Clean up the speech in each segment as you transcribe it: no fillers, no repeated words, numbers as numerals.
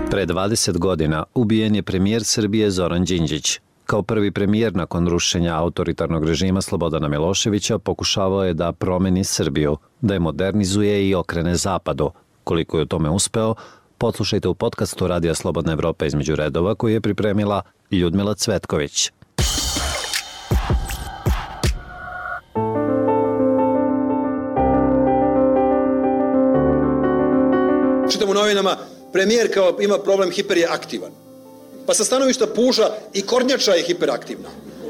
Pre 20 godina ubijen je premijer Srbije Zoran Đinđić. Kao prvi premijer nakon rušenja autoritarnog režima Slobodana Miloševića pokušavao je da promeni Srbiju, da je modernizuje i okrene zapadu. Koliko je u tome uspeo, poslušajte u podcastu Radija Slobodna Evropa između redova koji je pripremila Ljudmila Cvetković. Čitam u novinama, premijer kao ima problem, hiper je aktivan. Pa sa stanovišta puža i kornjača je hiperaktivna.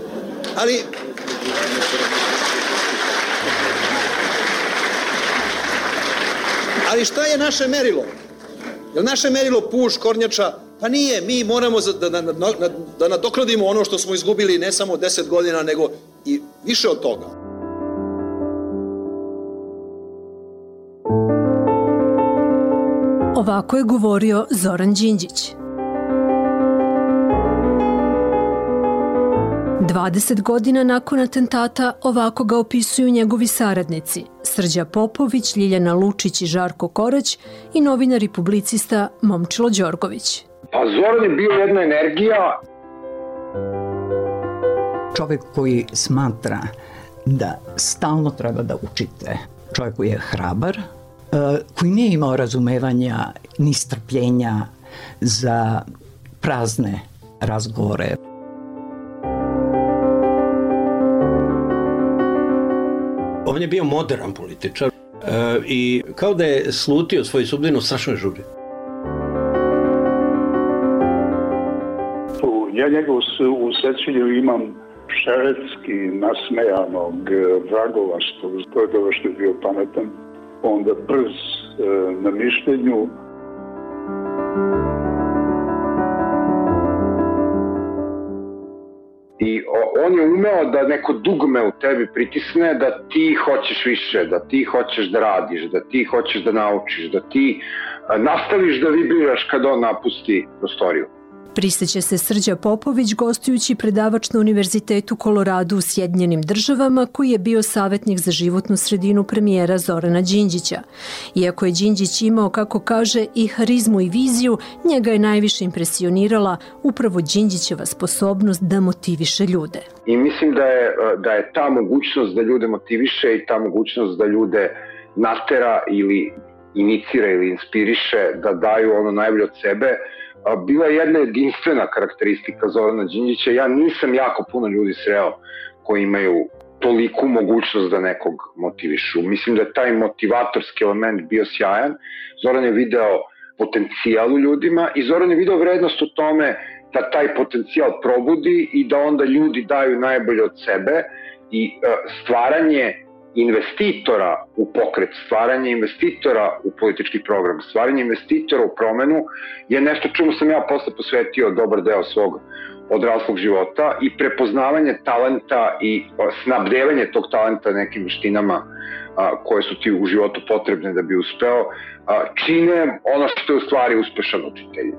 Ali šta je naše merilo? Je li naše merilo puž, kornjača? Pa nije, mi moramo da nadoknadimo ono što smo izgubili ne samo 10 godina, nego i više od toga. Ovako je govorio Zoran Đinđić. 20 godina nakon atentata ovako ga opisuju njegovi saradnici Srđa Popović, Ljiljana Lučić i Žarko Korać i novinar i publicista Momčilo Đorgović. Pa Zoran je bio jedna energija. Čovjek koji smatra da stalno treba da učite. Čovjek koji je hrabar, koji nije imao razumevanja ni strpljenja za prazne razgovore. On je bio modern političar i kao da je slutio svoju sudbinu strašnoj žuri. Ja njega u sećanju imam šeretski nasmejanog vragovaštva, to je dobro što je bio pametan, onda brz na mišljenju. I on je umeo da neko dugme u tebi pritisne, da ti hoćeš više, da ti hoćeš da radiš, da ti hoćeš da naučiš, da ti nastaviš da vibriraš kad on napusti prostoriju. Priseća se Srđa Popović gostujući predavač na Univerzitetu Koloradu u Sjedinjenim Državama koji je bio savjetnik za životnu sredinu premijera Zorana Đinđića. Iako je Đinđić imao, kako kaže, i harizmu i viziju, njega je najviše impresionirala upravo Đinđićeva sposobnost da motiviše ljude. I mislim da je ta mogućnost da ljude motiviše i ta mogućnost da ljude natera ili inicira ili inspiriše da daju ono najbolje od sebe, bila je jedna jedinstvena karakteristika Zorana Đinđića. Ja nisam jako puno ljudi sreo koji imaju toliku mogućnost da nekog motivišu. Mislim da je taj motivatorski element bio sjajan. Zoran je video potencijal u ljudima i Zoran je video vrednost u tome da taj potencijal probudi i da onda ljudi daju najbolje od sebe i stvaranje investitora u pokret, stvaranje investitora u politički program, stvaranje investitora u promenu je nešto čemu sam ja posle posvetio dobar deo svog odraslog života i prepoznavanje talenta i snabdevanje tog talenta nekim veštinama koje su ti u životu potrebne da bi uspeo, čine ono što je u stvari uspešan učitelj.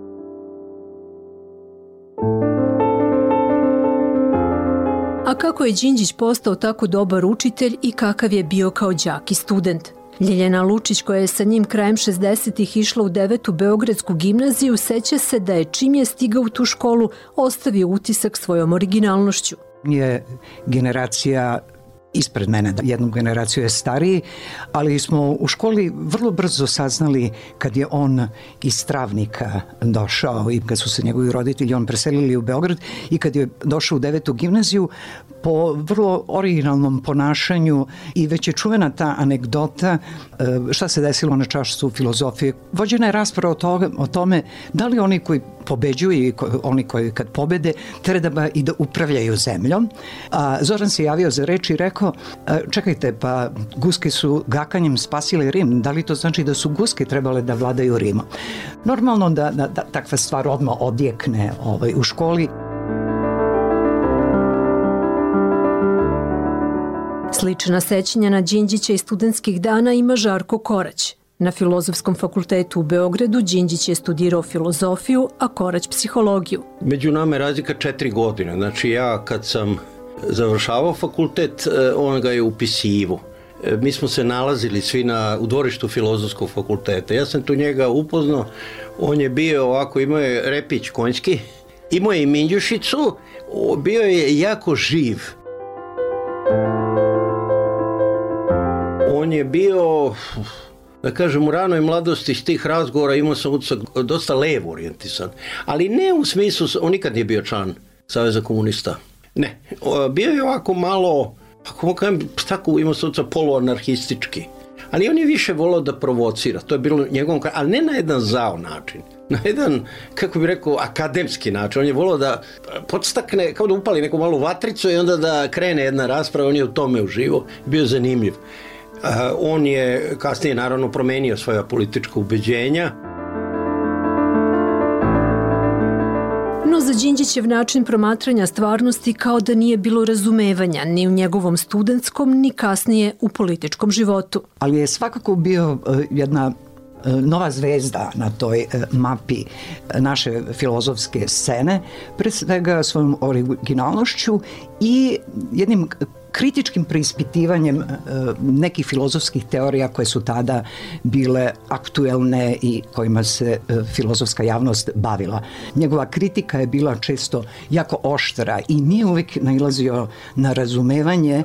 A kako je Đinđić postao tako dobar učitelj i kakav je bio kao đak i student? Ljiljana Lučić, koja je sa njim krajem 60-ih išla u 9. Beogradsku gimnaziju, seća se da je čim je stigao u tu školu ostavio utisak svojom originalnošću. Je generacija ispred mene, jednu generaciju je stariji, ali smo u školi vrlo brzo saznali kad je on iz Travnika došao i kad su se njegovi roditelji on preselili u Beograd i kad je došao u 9. gimnaziju po vrlo originalnom ponašanju i već je čuvena ta anegdota šta se desilo na času filozofije. Vođena je rasprava o tome da li oni koji pobeđuju i oni koji kad pobede treba i da upravljaju zemljom. A Zoran se javio za reč i rekao, čekajte, pa guske su gakanjem spasile Rim, da li to znači da su guske trebale da vladaju Rimom? Normalno da takva stvar odmah odjekne u školi. Slična sećanja na Đinđića iz studentskih dana ima Žarko Korać. Na Filozofskom fakultetu u Beogradu Đinđić je studirao filozofiju, a Korać psihologiju. Među nama je razlika 4 godine. Znači ja kad sam završavao fakultet, on ga je upisivo. mi smo se nalazili svi u dvorištu Filozofskog fakulteta. Ja sam tu njega upoznao, on je bio ovako, imao je repić konjski, imao je i minđušicu, bio je jako živ. On je bio, da kažem, u ranoj mladosti iz tih razgovora imao sam utisak dosta levo orijentisan, ali ne u smislu, on nikad nije bio član Saveza komunista. Ne, bio je ovako malo, ako kažem, tako imao sam utisak poluanarhistički, ali on je više volao da provocira, to je bilo njegovom, ali ne na jedan zao način, na jedan, kako bih rekao, akademski način. On je volao da podstakne, kao da upali neku malu vatricu i onda da krene jedna rasprava, on je u tome uživo, bio zanimljiv. On je kasnije naravno promenio svoja politička ubeđenja. No za Đinđićev način promatranja stvarnosti kao da nije bilo razumevanja ni u njegovom studentskom, ni kasnije u političkom životu. Ali je svakako bio jedna nova zvezda na toj mapi naše filozofske scene, pre svega svojom originalnošću i jednim kritičkim preispitivanjem nekih filozofskih teorija koje su tada bile aktuelne i kojima se filozofska javnost bavila. Njegova kritika je bila često jako oštra i nije uvijek nailazio na razumevanje.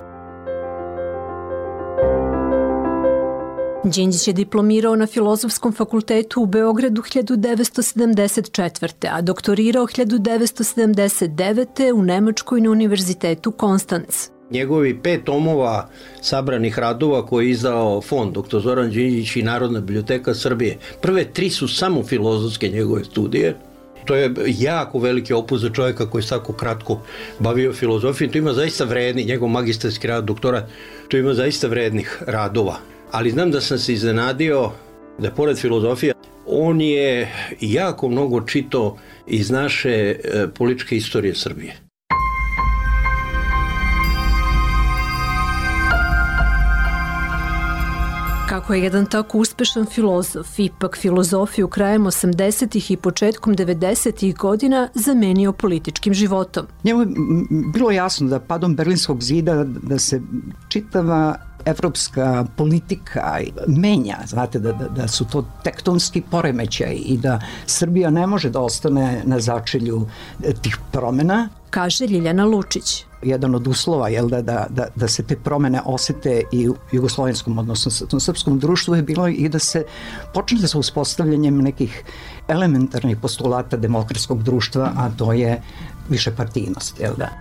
Đinđić je diplomirao na Filozofskom fakultetu u Beogradu 1974. a doktorirao 1979. u Nemačkoj na Univerzitetu Konstanc. Njegovi 5 tomova sabranih radova koje je izdao fond dr. Zoran Đinđić i Narodna biblioteka Srbije. Prve 3 su samo filozofske njegove studije. To je jako veliki opus za čovjeka koji je tako kratko bavio filozofijom. To ima zaista vredni, njegov magistarski rad, doktorat, to ima zaista vrednih radova. Ali znam da sam se iznenadio da pored filozofije, on je jako mnogo čitao iz naše političke istorije Srbije. Kako je jedan tako uspešan filozof, ipak filozofiju krajem 80. i početkom 90. godina zamenio političkim životom. Njemu je bilo jasno da padom Berlinskog zida da se čitava evropska politika menja, znate, da su to tektonski poremećaji i da Srbija ne može da ostane na začelju tih promena. Kaže Ljiljana Lučić. Jedan od uslova da se te promene osete i u jugoslovenskom, odnosno srpskom društvu je bilo i da se počne sa uspostavljanjem nekih elementarnih postulata demokratskog društva, a to je višepartijnost, jel da?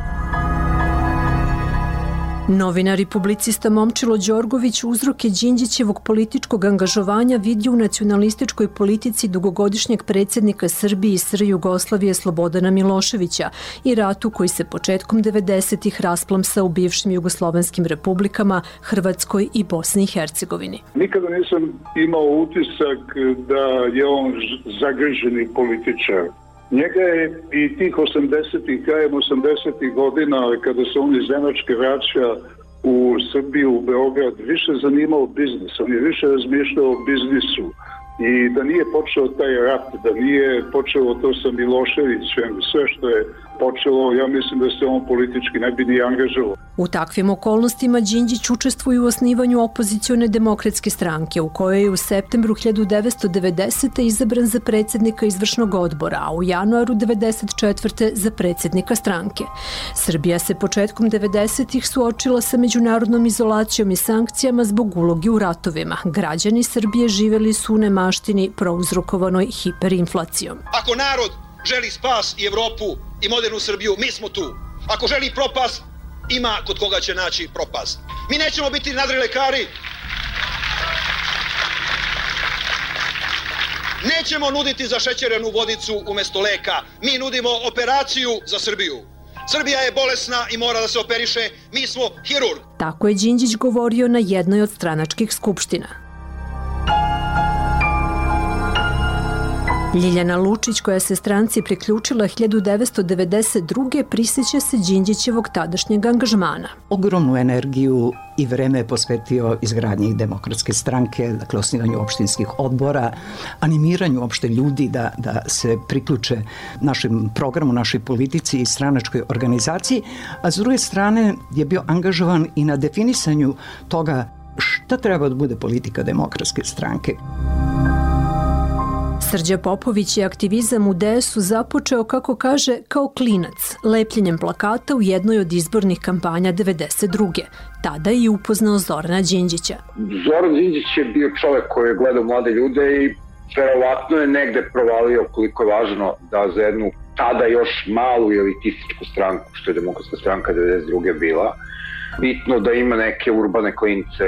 Novinar i publicista Momčilo Đorgović uzroke Đinđićevog političkog angažovanja vidi u nacionalističkoj politici dugogodišnjeg predsjednika Srbije i SR Jugoslavije Slobodana Miloševića i ratu koji se početkom 90-ih rasplamsao u bivšim jugoslovenskim republikama Hrvatskoj i Bosni i Hercegovini. Nikada nisam imao utisak da je on zagrženi političar. Njega je i tih 80-ih, krajem 80-ih godina, kada se on iz Nemačke vraća u Srbiju, u Beograd, više zanimao biznis. On je više razmišljao o biznisu. I da nije počeo taj rat, da nije počelo to sa Miloševićem, sve što je počelo, ja mislim da se on politički ne bi ni angažovao. U takvim okolnostima Đinđić učestvuje u osnivanju opozicione demokratske stranke, u kojoj je u septembru 1990. izabran za predsjednika izvršnog odbora, a u januaru 1994. za predsjednika stranke. Srbija se početkom 90-ih suočila sa međunarodnom izolacijom i sankcijama zbog uloge u ratovima. Građani Srbije živeli su u nemaštini prouzrokovanoj hiperinflacijom. Ako narod želi spas i Evropu i modernu Srbiju, mi smo tu. Ako želi propast, ima kod koga će naći propast. Mi nećemo biti nadrilekari. Nećemo nuditi zašećerenu vodicu umjesto leka. Mi nudimo operaciju za Srbiju. Srbija je bolesna i mora da se operiše. Mi smo hirurg. Tako je Đinđić govorio na jednoj od stranačkih skupština. Ljiljana Lučić, koja se stranci priključila 1992. prisjeća se Đinđićevog tadašnjeg angažmana. Ogromnu energiju i vreme je posvetio izgradnji Demokratske stranke, dakle osnivanju opštinskih odbora, animiranju opšte ljudi da se priključe našem programu, našoj politici i stranačkoj organizaciji, a s druge strane je bio angažovan i na definisanju toga šta treba da bude politika Demokratske stranke. Srđa Popović je aktivizam u DS-u započeo, kako kaže, kao klinac, lepljenjem plakata u jednoj od izbornih kampanja 92. Tada je upoznao Zorana Đinđića. Zoran Đinđić je bio čovek koji je gledao mlade ljude i verovatno je negde provalio koliko je važno da za jednu tada još malu elitističku stranku, što je Demokratska stranka 92. bila, bitno da ima neke urbane klince.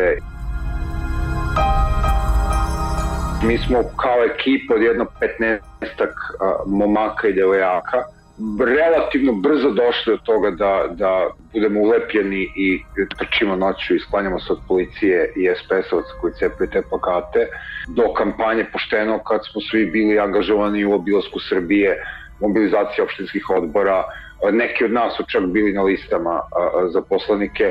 Mi smo kao ekipa od jedno 15-ak momaka i devojaka relativno brzo došli od toga da budemo ulepljeni i trčimo noću i sklanjamo se od policije i SPS-ovaca koji cepaju te plakate, do kampanje Pošteno kad smo svi bili angažovani u obilasku Srbije, mobilizaciji opštinskih odbora. Neki od nas su čak bili na listama za poslanike.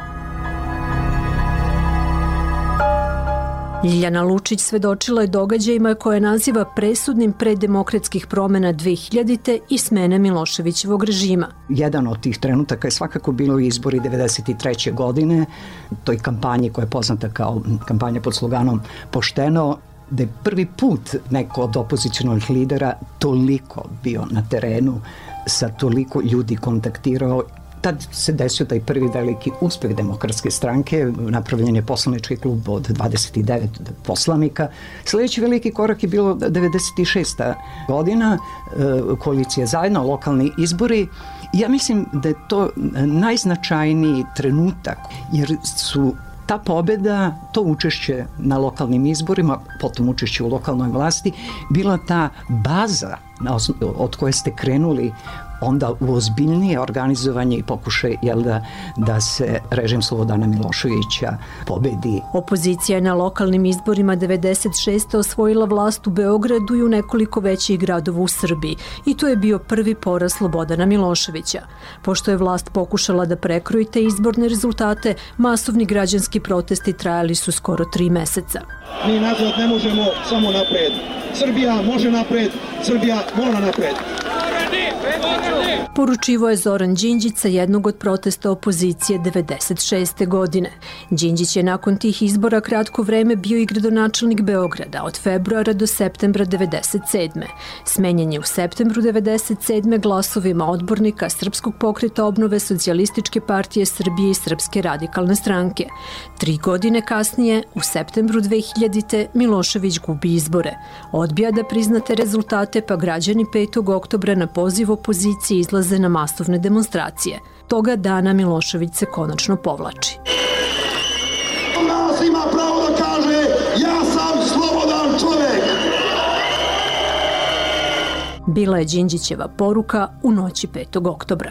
Ljiljana Lučić svedočila je događajima koje naziva presudnim preddemokratskih promena 2000. i smene Miloševićevog režima. Jedan od tih trenutaka je svakako bilo izbori 93. godine, toj kampanji koja je poznata kao kampanja pod sloganom Pošteno, da je prvi put neko od opozicionalnih lidera toliko bio na terenu, sa toliko ljudi kontaktirao. Tad se desio taj prvi veliki uspeh Demokratske stranke, napravljen je poslanički klub od 29 poslanika. Sljedeći veliki korak je bilo 96. godina, koalicija Zajedno, lokalni izbori. Ja mislim da je to najznačajniji trenutak, jer su ta pobeda, to učešće na lokalnim izborima, potom učešće u lokalnoj vlasti, bila ta baza od koje ste krenuli onda u ozbiljnije organizovanje i pokušaj da se režim Slobodana Miloševića pobedi. Opozicija je na lokalnim izborima 96. osvojila vlast u Beogradu i u nekoliko većih gradova u Srbiji i to je bio prvi poraz Slobodana Miloševića. Pošto je vlast pokušala da prekroji te izborne rezultate, masovni građanski protesti trajali su skoro 3 meseca. Mi nazad ne možemo, samo napred. Srbija može napred, Srbija mora napred. Poručivo je Zoran Đinđić sa jednog od protesta opozicije 96. godine. Đinđić je nakon tih izbora kratko vreme bio i gradonačelnik Beograda od februara do septembra 97. Smenjen je u septembru 97. glasovima odbornika Srpskog pokreta obnove, Socijalističke partije Srbije i Srpske radikalne stranke. 3 godine kasnije, u septembru 2000. Milošević gubi izbore. Odbija da priznate rezultate, pa građani 5. oktobra na poziv opozicije izlaze na masovne demonstracije. Toga dana Milošević se konačno povlači. Nas ima pravo da kaže ja sam slobodan čovek. Bila je Đinđićeva poruka u noći 5. oktobra.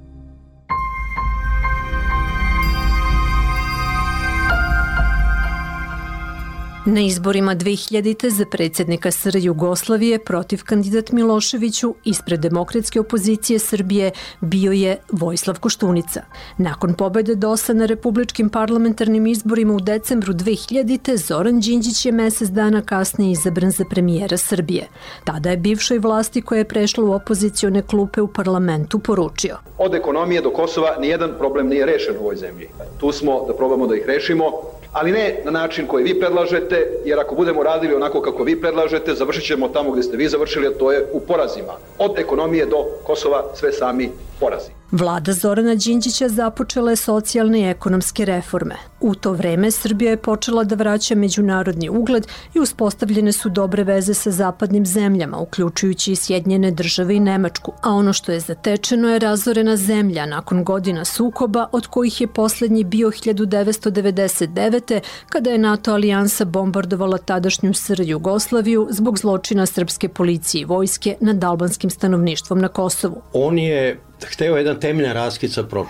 Na izborima 2000. za predsjednika SR Jugoslavije protiv kandidat Miloševiću ispred demokratske opozicije Srbije bio je Vojislav Koštunica. Nakon pobede DOS-a na republičkim parlamentarnim izborima u decembru 2000. Zoran Đinđić je mesec dana kasnije izabran za premijera Srbije. Tada je bivšoj vlasti koja je prešla u opozicione klupe u parlamentu poručio: Od ekonomije do Kosova nijedan problem nije rešen u ovoj zemlji. Tu smo da probamo da ih rešimo, ali ne na način koji vi predlažete, jer ako budemo radili onako kako vi predlažete, završit ćemo tamo gdje ste vi završili, a to je u porazima. Od ekonomije do Kosova sve sami porazi. Vlada Zorana Đinđića započela je socijalne i ekonomske reforme. U to vreme Srbija je počela da vraća međunarodni ugled i uspostavljene su dobre veze sa zapadnim zemljama, uključujući i Sjedinjene Države i Nemačku. A ono što je zatečeno je razorena zemlja nakon godina sukoba, od kojih je poslednji bio 1999. kada je NATO alijansa bombardovala tadašnju SR Jugoslaviju zbog zločina srpske policije i vojske nad albanskim stanovništvom na Kosovu. On je hteo jedan temeljan raskid sa prošlošću.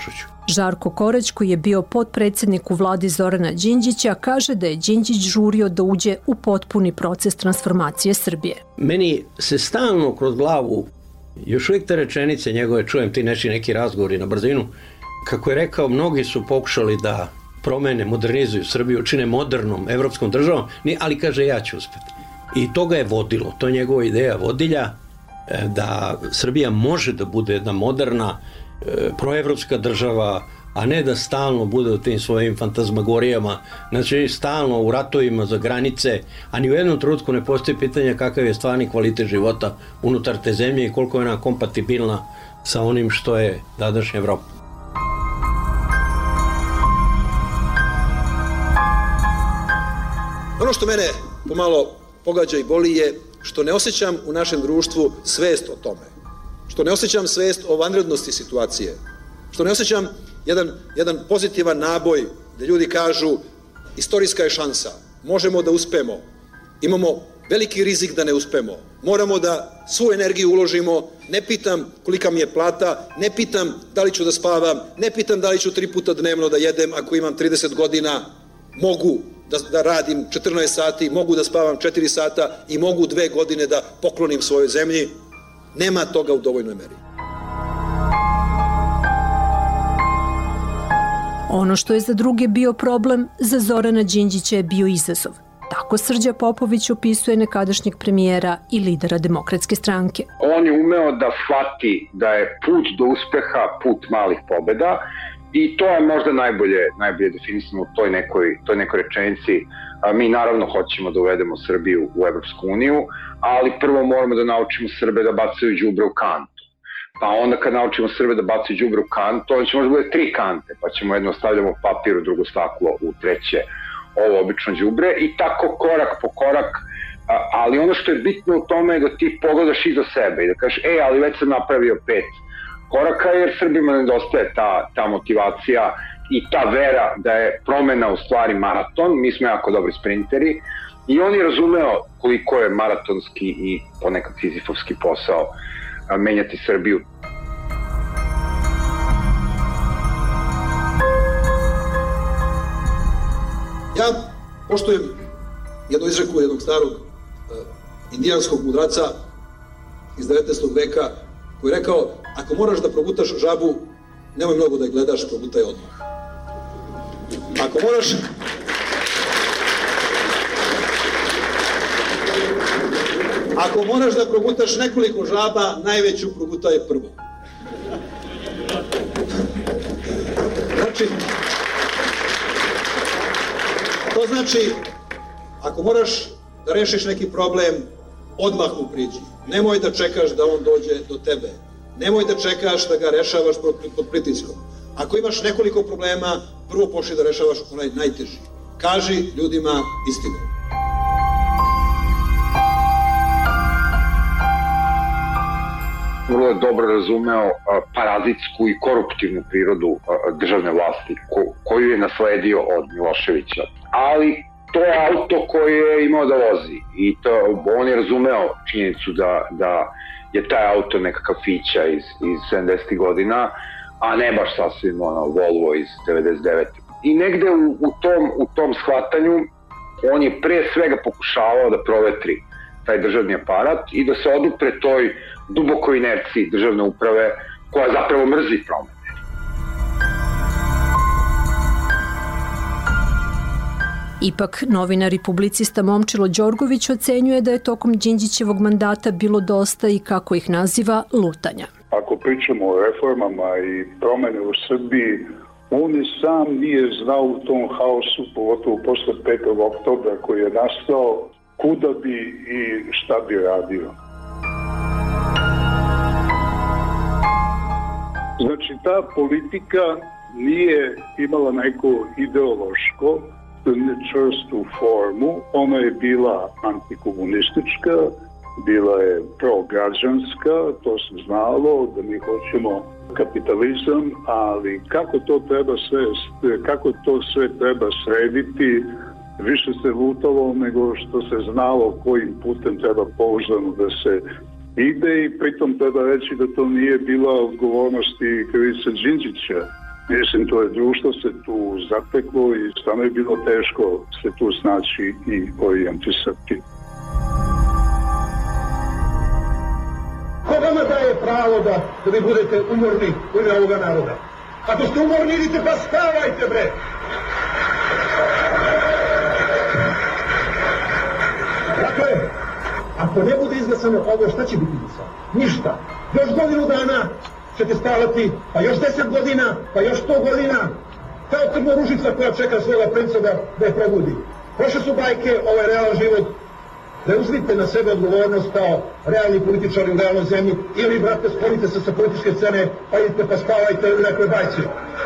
Žarko Korać, koji je bio potpredsjednik u vladi Zorana Đinđića, kaže da je Đinđić žurio da uđe u potpuni proces transformacije Srbije. Meni se stalno kroz glavu, još uvijek te rečenice njegove, čujem ti neki razgovori na brzinu, kako je rekao, mnogi su pokušali da promene, modernizuju Srbiju, čine modernom evropskom državom, ali kaže ja ću uspjeti. I to ga je vodilo, to je njegova ideja vodilja, da Srbija može da bude jedna moderna, proevropska država, a ne da stalno bude u tim svojim fantazmagorijama, znači stalno u ratovima za granice, a ni u jednom trenutku ne postoji pitanje kakav je stvarni kvalitet života unutar te zemlje i koliko je ona kompatibilna sa onim što je današnja Evropa. Ono što mene pomalo pogađa i boli je što ne osjećam u našem društvu svest o tome. Što ne osjećam svest o vanrednosti situacije. Što ne osjećam jedan pozitivan naboj da ljudi kažu istorijska je šansa, možemo da uspemo, imamo veliki rizik da ne uspemo, moramo da svu energiju uložimo, ne pitam kolika mi je plata, ne pitam da li ću da spavam, ne pitam da li ću 3 puta dnevno da jedem ako imam 30 godina, mogu da radim 14 sati, mogu da spavam 4 sata i mogu 2 godine da poklonim svojoj zemlji. Nema toga u dovoljnoj meri. Ono što je za druge bio problem, za Zorana Đinđića je bio izazov. Tako Srđa Popović opisuje nekadašnjeg premijera i lidera Demokratske stranke. On je umeo da shvati da je put do uspeha put malih pobeda i to je možda najbolje definisano u toj nekoj rečenici. Mi naravno hoćemo da uvedemo Srbiju u Evropsku uniju, ali prvo moramo da naučimo Srbe da bacaju đubre u kantu. Pa onda kad naučimo Srbe da bacaju đubre u kantu, onda će možda bude 3 kante, pa ćemo jedno stavljamo papir, u drugo staklo, u treće ovo obično đubre i tako korak po korak. Ali ono što je bitno u tome je da ti pogledaš iza sebe i da kažeš, ali već sam napravio 5 koraka, jer Srbima nedostaje ta motivacija i ta vera da je promena u stvari maraton. Mi smo jako dobri sprinteri i on je razumeo koliko je maratonski i ponekad sizifovski posao menjati Srbiju. Ja poštujem jednu izreku jednog starog indijanskog mudraca iz 19. veka koji je rekao, ako moraš da progutaš žabu, nemoj mnogo da je gledaš, progutaj odmah. Ako moraš da progutaš nekoliko žaba, najveću progutaj prvo. To znači, ako moraš da rešiš neki problem, odmah mu priđi. Nemoj da čekaš da on dođe do tebe. Nemoj da čekaš da ga rešavaš pod pritiskom. Ako imaš nekoliko problema, prvo počni da rešavaš onaj najteži. Kaži ljudima istinu. Vrlo je dobro razumeo parazitsku i koruptivnu prirodu državne vlasti koju je nasledio od Miloševića. Ali to je auto koje je imao da vozi i on je razumeo činjenicu da je taj auto nekakav fića iz 70. godina, a ne baš sasvim Volvo iz 99. I negde u tom shvatanju on je pre svega pokušavao da provetri taj državni aparat i da se odupre toj dubokoj inerciji državne uprave koja zapravo mrzi promene. Ipak, novinar i publicista Momčilo Đorgović ocenjuje da je tokom Đinđićevog mandata bilo dosta i, kako ih naziva, lutanja. Ako pričamo o reformama i promene u Srbiji, on i sam nije znao u tom haosu, pogotovo posle 5. oktobra koji je nastao, kuda bi i šta bi radio. Znači, ta politika nije imala neko ideološko, čvrstu formu. Ona je bila antikomunistička, bila je prograđanska, to se znalo da mi hoćemo kapitalizam, ali kako to sve treba srediti, više se lutalo nego što se znalo kojim putem treba pouzdano da se ide i pritom treba reći da to nije bila odgovornost i krivica Đinđića, Mislim, to je društvo se tu zateklo i stvarno je bilo teško se tu snaći i ovi antisrpski. Ko vama daje pravo da vi budete umorni u ime ovoga naroda? Ako ste umorni, idite pa spavajte, bre! Dakle, ako ne bude izglasano ovo, šta će biti izglasano? Ništa. Još godinu dana ćete spavati, pa još 10 godina, pa još 100 godina, kao crnoružica koja čeka svoga princa da je probudi. Prošle su bajke, ovo je realan život. Ne uzmite na sebe odgovornost kao realni političari u realnoj zemlji ili, brate, sklonite se sa političke scene, pa idite pa spavajte u nekoj bajci.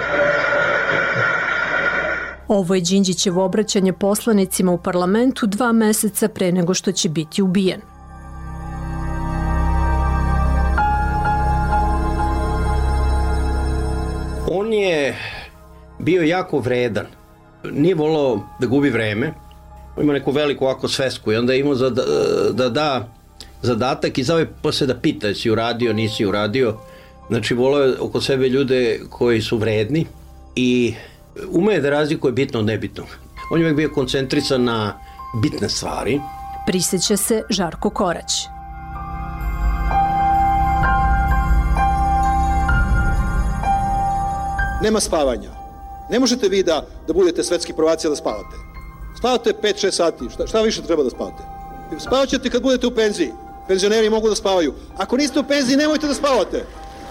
Ovo je Đinđićevo obraćanje poslanicima u parlamentu 2 meseca pre nego što će biti ubijen. On je bio jako vredan. Nije volao da gubi vreme. Ima neku veliku ovako svesku i onda je imao da da zadatak i zove posle da pita jesi uradio, nisi uradio. Znači volao je oko sebe ljude koji su vredni i ume da razlikuje bitno od nebitnog. On je uvijek bio koncentrisan na bitne stvari. Priseća se Žarko Korać. Nema spavanja. Ne možete vi da budete svetski prvaci da spavate. Spavate 5-6 sati. Šta više treba da spavate? Spavat ćete kad budete u penziji. Penzioneri mogu da spavaju. Ako niste u penziji, nemojte da spavate.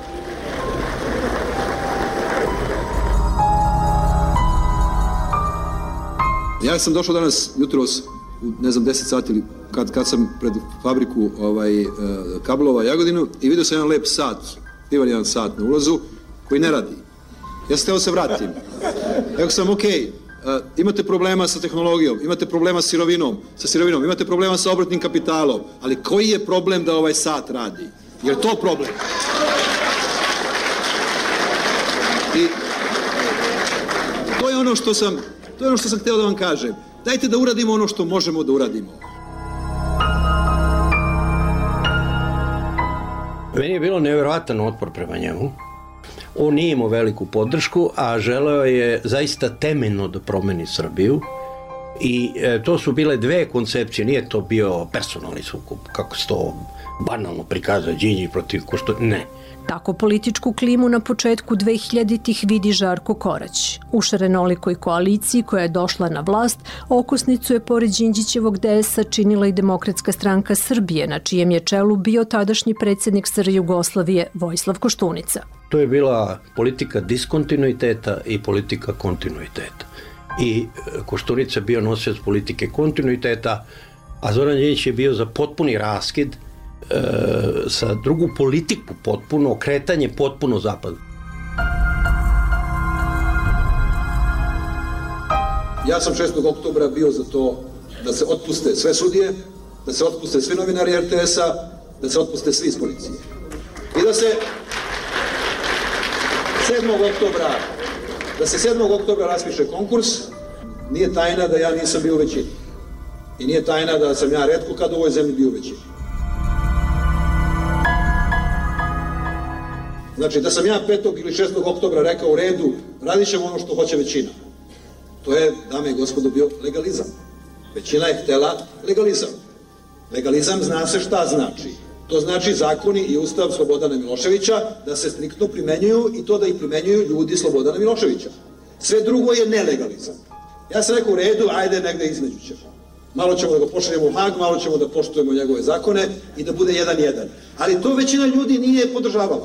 Ja sam došao danas jutros u 10 sati ili kad sam pred fabriku kablova Jagodinu i vidio sam jedan lep sat, divan jedan sat na ulazu koji ne radi. Ja sam htio da se vratim. Rekao sam, ok, imate problema sa tehnologijom, imate problema sa sirovinom, imate problema sa obrtnim kapitalom, ali koji je problem da ovaj sat radi? Je li to problem? I to je ono što sam htio da vam kažem. Dajte da uradimo ono što možemo da uradimo. Meni je bilo nevjerovatan otpor prema njemu. On nije imao veliku podršku, a želeo je zaista temeljno da promeni Srbiju. I to su bile 2 koncepcije, nije to bio personalni sukob, kako se to banalno prikazuje, Đinđić protiv Koštunice, ne. Tako političku klimu na početku 2000-ih vidi Žarko Korać. U šarenolikoj koaliciji koja je došla na vlast, okosnicu je pored Đinđićevog DS-a činila i Demokratska stranka Srbije, na čijem je čelu bio tadašnji predsjednik SR Jugoslavije Vojislav Koštunica. To je bila politika diskontinuiteta i politika kontinuiteta. I Koštunica je bio nosilac politike kontinuiteta, a Zoran Đinđić je bio za potpuni raskid sa drugu politiku potpuno, okretanje potpuno zapad. Ja sam 6. oktobra bio za to da se otpuste sve sudije, da se otpuste svi novinari RTS-a, da se otpuste svi iz policije. I da se 7. oktobra raspiše konkurs. Nije tajna da ja nisam bio u većini. I nije tajna da sam ja retko kad u ovoj zemlji bio u većini. Znači, da sam ja 5. ili 6. oktobra rekao u redu, radit ćemo ono što hoće većina. To je, dame i gospodo, bio legalizam. Većina je htela legalizam. Legalizam zna se šta znači. To znači zakoni i ustav Slobodana Miloševića da se striktno primenjuju i to da ih primenjuju ljudi Slobodana Miloševića. Sve drugo je nelegalizam. Ja sam rekao u redu, ajde negde između ćemo. Malo ćemo da ga pošaljemo u Hag, malo ćemo da poštujemo njegove zakone i da bude 1-1. Ali to većina ljudi nije podržavala.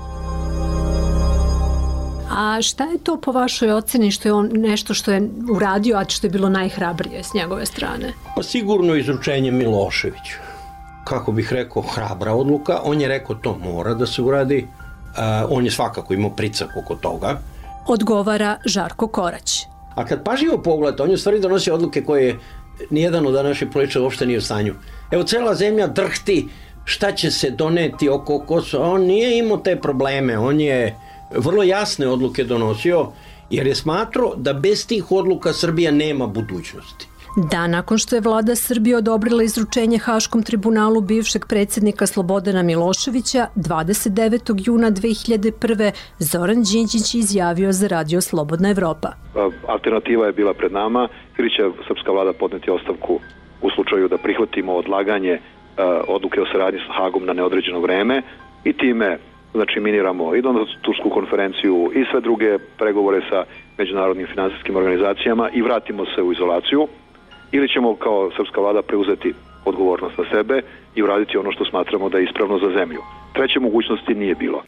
A šta je to po vašoj oceni što je on nešto što je uradio, a što je bilo najhrabrije s njegove strane? Pa sigurno izručenje Miloševiću. Kako bih rekao, hrabra odluka. On je rekao to mora da se uradi. On je svakako imao pricak oko toga. Odgovara Žarko Korać. A kad pažljivo pogledate, on je u stvari donosio odluke koje nijedan od naših političara uopšte nije u stanju. Evo, cela zemlja drhti šta će se doneti oko Kosova. On nije imao te probleme. On je vrlo jasne odluke donosio, jer je smatrao da bez tih odluka Srbija nema budućnosti. Dan nakon što je vlada Srbije odobrila izručenje Haškom tribunalu bivšeg predsjednika Slobodana Miloševića, 29. juna 2001. Zoran Đinđić izjavio za radio Slobodna Evropa. Alternativa je bila pred nama, ili će srpska vlada podneti ostavku u slučaju da prihvatimo odlaganje odluke o saradnji sa Hagom na neodređeno vreme i time miniramo i Donatursku konferenciju i sve druge pregovore sa međunarodnim finansijskim organizacijama i vratimo se u izolaciju, ili ćemo kao srpska vlada preuzeti odgovornost na sebe i uraditi ono što smatramo da je ispravno za zemlju. Treće mogućnosti nije bilo.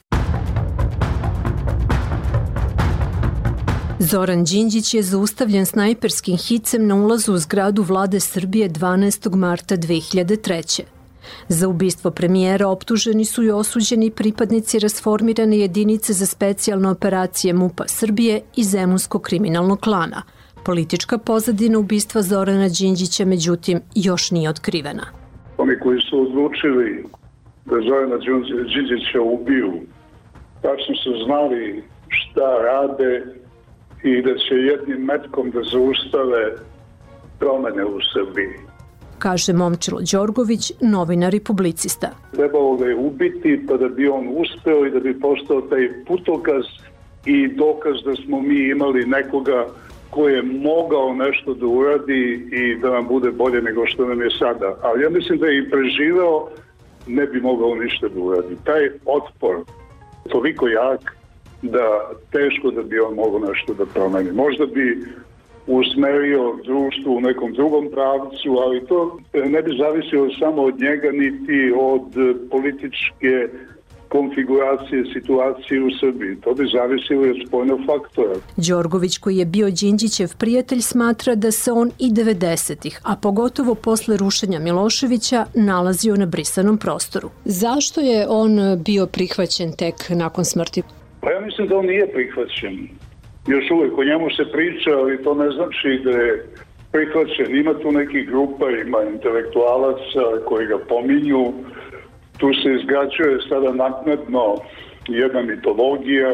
Zoran Đinđić je zaustavljen snajperskim hicem na ulazu u zgradu vlade Srbije 12. marta 2003. Za ubistvo premijera optuženi su i osuđeni pripadnici rasformirane jedinice za specijalne operacije MUP-a Srbije i Zemunskog kriminalnog klana. Politička pozadina ubistva Zorana Đinđića, međutim, još nije otkrivena. Oni koji su odlučili da Zorana Đinđića ubiju, tačno su znali šta rade i da će jednim metkom da zaustave promene u Srbiji. Kaže Momčilo Đorgović, novinar i publicista. Trebalo ga je ubiti pa da bi on uspeo i da bi postao taj putokaz i dokaz da smo mi imali nekoga ko je mogao nešto da uradi i da nam bude bolje nego što nam je sada. Ali ja mislim da je i preživeo, ne bi mogao ništa da uradi. Taj otpor toliko jak da teško da bi on mogao nešto da promeni. Možda bi usmerio društvo u nekom drugom pravcu, ali to ne bi zavisilo samo od njega niti od političke konfiguracije situacije u Srbiji. To bi zavisilo od spoljnog faktora. Đorgović, koji je bio Đinđićev prijatelj, smatra da se on i 90-ih, a pogotovo posle rušenja Miloševića, nalazio na brisanom prostoru. Zašto je on bio prihvaćen tek nakon smrti? Pa ja mislim da on nije prihvaćen. Još uvijek o njemu se priča, ali to ne znači da je prihvaćen. Ima tu nekih grupa, ima intelektualaca koji ga pominju. Tu se izgrađuje sada naknadno jedna mitologija,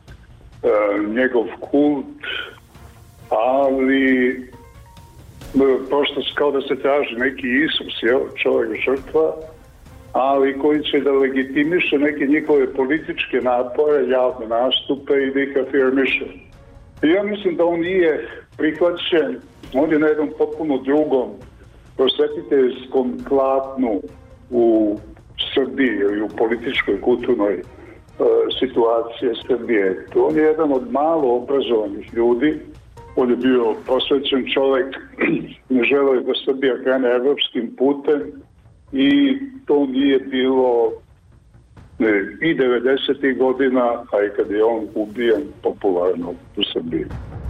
njegov kult, ali prosto kao da se traži neki Isus, čovjek žrtva, ali koji će da legitimiše neke njihove političke napore, javne nastupe i da ih afirmiše. I ja mislim da on nije prihvaćen, on je na jednom potpuno drugom prosvetiteljskom platnu u Srbiji ili u političkoj, kulturnoj situaciji Srbije. On je jedan od malo obrazovanih ljudi, on je bio posvećen čovjek, ne želeo je da Srbija krene evropskim putem i to nije bilo i 90. godina, a i kad je on ubijen, popularno u Srbiji.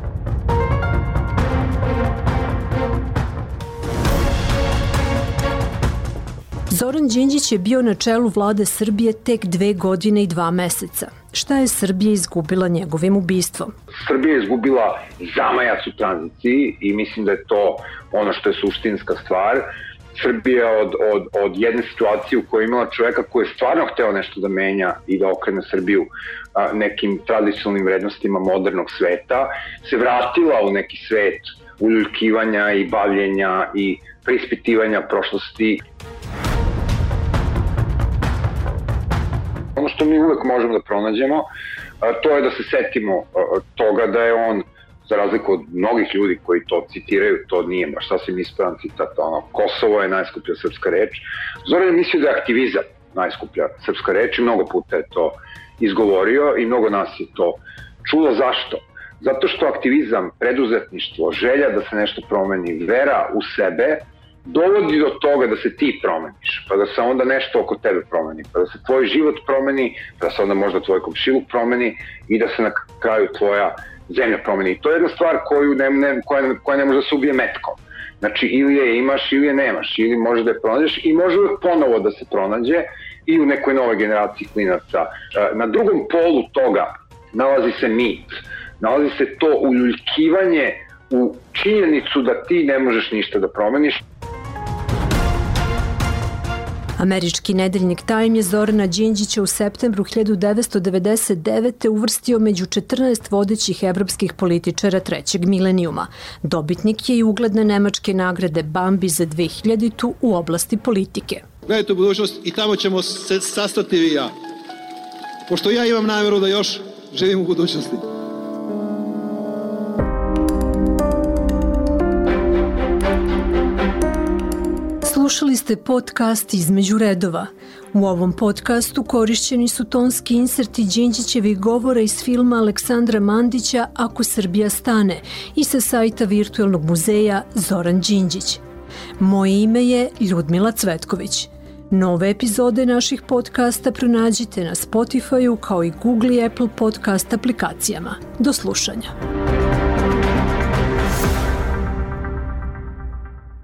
Zoran Đinđić je bio na čelu vlade Srbije tek 2 godine i 2 meseca. Šta je Srbija izgubila njegovim ubistvom? Srbija je izgubila zamajac u tranziciji i mislim da je to ono što je suštinska stvar. Srbija od jedne situacije u kojoj je imala čoveka koji je stvarno hteo nešto da menja i da okrene Srbiju nekim tradicionalnim vrednostima modernog sveta, se vratila u neki svet uljuljkivanja i bavljenja i preispitivanja prošlosti. Ono što mi uvek možemo da pronađemo, to je da se setimo toga da je on, za razliku od mnogih ljudi koji to citiraju, to nije baš sasvim ispravan citat, Kosovo je najskuplja srpska reč. Zoran je mislio da je aktivizam najskuplja srpska reč i mnogo puta je to izgovorio i mnogo nas je to čulo. Zašto? Zato što aktivizam, preduzetništvo, želja da se nešto promeni, vera u sebe, dovodi do toga da se ti promeniš, pa da se onda nešto oko tebe promeni, pa da se tvoj život promeni, pa da se onda možda tvoj komšiluk promeni i da se na kraju tvoja zemlja promeni. To je jedna stvar koja ne može da se ubije metkom. Znači, ili je imaš ili je nemaš, ili može da je pronađeš i može ponovo da se pronađe i u nekoj novoj generaciji klinaca. Na drugom polu toga nalazi se mit, nalazi se to uljuljkivanje u činjenicu da ti ne možeš ništa da promeniš. Američki nedeljnik Time je Zorana Đinđića u septembru 1999. uvrstio među 14 vodećih evropskih političara trećeg milenijuma. Dobitnik je i ugledne nemačke nagrade Bambi za 2000. u oblasti politike. Gledajte u budućnost i tamo ćemo se sastati vi i ja. Pošto ja imam namjeru da još živim u budućnosti. Slušali ste podcast Između redova. U ovom podcastu korišćeni su tonski inserti Đinđićevih govora iz filma Aleksandra Mandića Ako Srbija stane i sa sajta virtualnog muzeja Zoran Đinđić. Moje ime je Ljudmila Cvetković. Nove epizode naših podcasta pronađite na Spotify-u kao i Google i Apple podcast aplikacijama. Do slušanja.